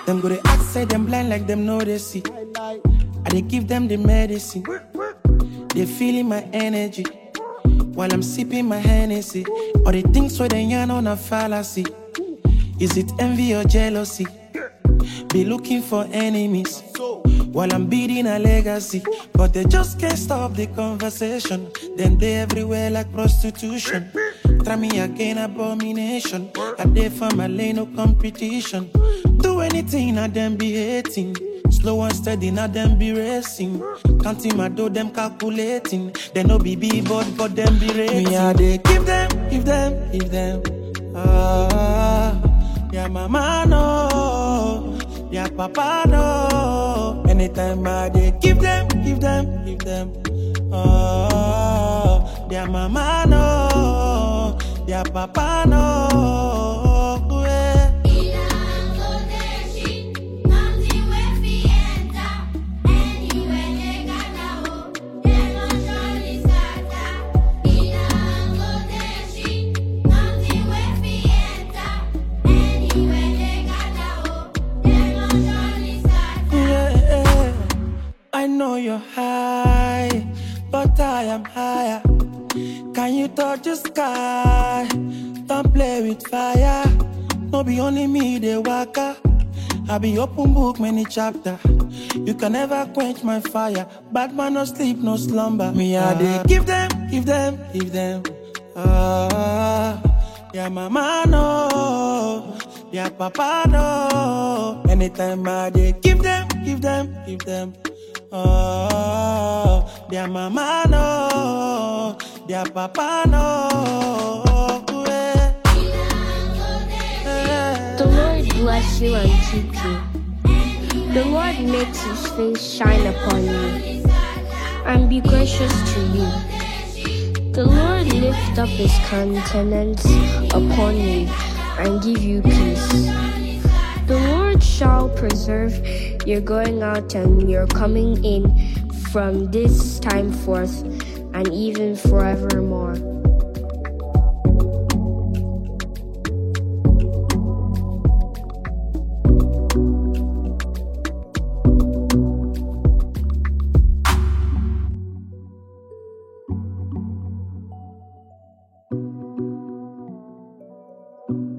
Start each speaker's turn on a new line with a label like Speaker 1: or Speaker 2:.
Speaker 1: Them go to act, say them blind like them know they see. I they give them the medicine. They feeling my energy while I'm sipping my Hennessy. Or they think so they yarn on a fallacy. Is it envy or jealousy? Be looking for enemies while I'm building a legacy. But they just can't stop the conversation. Then they everywhere like prostitution. Try me again, abomination. I dare for my lane, no competition. Do anything, I them be hating. Slow and steady, now them be racing. Counting my dough, them calculating. They no be B-board, but them be rating. Me I they give them. Yeah, mama no. Yeah, papa no. Anytime I they give them. Yeah, mama no. Yeah, papa no. I know you're high, but I am higher. Can you touch the sky? Don't play with fire. No be only me, the waka. I be open book, many chapter. You can never quench my fire. Bad man, no sleep, no slumber. Me, I they give them. Yeah, mama no. Yeah, papa no. Anytime I they give them. Their mama no, their papa no.
Speaker 2: The Lord bless you and keep you. The Lord makes his face shine upon you and be gracious to you. The Lord lift up his countenance upon you and give you peace. The Lord shall preserve your going out and your coming in from this time forth and even forevermore.
Speaker 1: Yeah.